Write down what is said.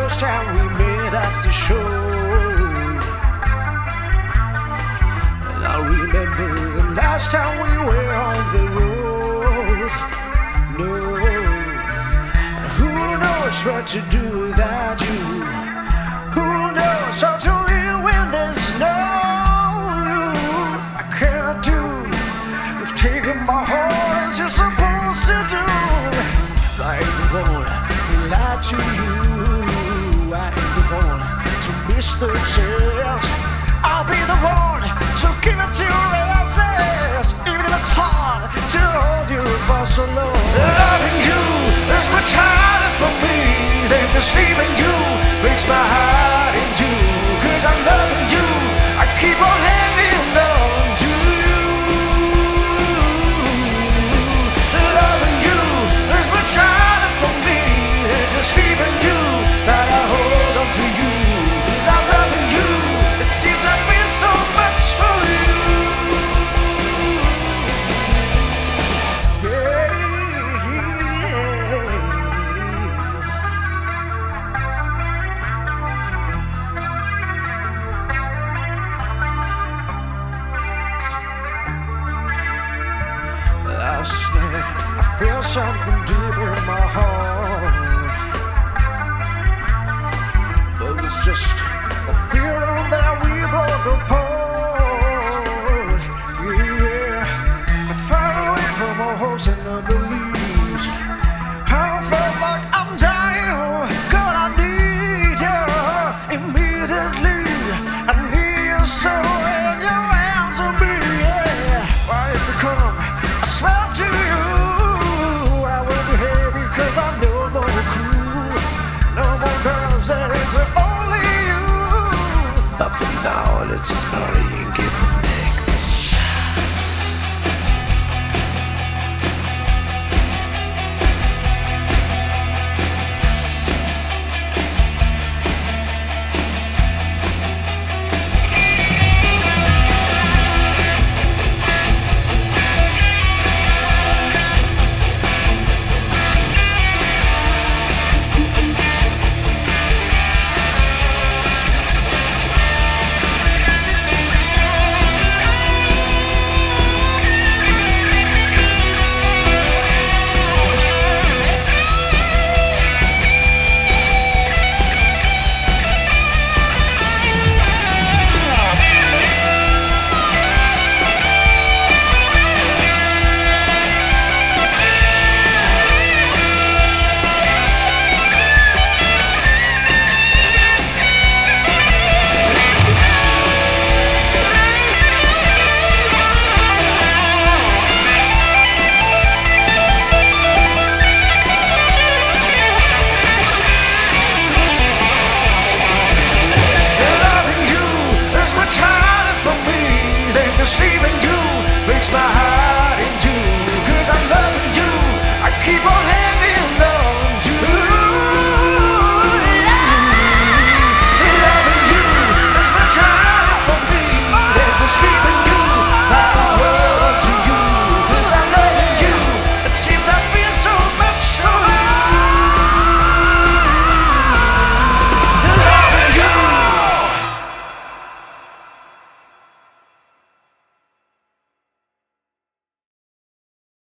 first time we met after show. And I remember the last time we were on the road. No, who knows what to do without you? Who knows how to live when there's no you? I cannot do. You've taken my heart as you're supposed to do. I ain't gonna lie to you. I ain't gonna to miss the chance. I'll be the one to give it to your restless, even if it's hard to hold you for so long. Loving you is much harder for me than just leaving you. Breaks my heart in two. 'Cause I'm loving you, I keep on hanging on to you. Loving you is much harder for me than just leaving you. But I hold on to you. 'Cause I'm loving you. It seems I feel so much for you. Last night I felt something deep in my heart, but it was just a feeling that we broke apart. Yeah, I far away from our hopes and our beliefs. I felt like I'm dying, 'cause I need you immediately. I need you so in your hands on me. Yeah, why if you come? I swear to you, I will be happy 'cause I'm no more cruel. No more girls, there is only you. But for now, let's just party and get the next shots. Just leaving you breaks my heart.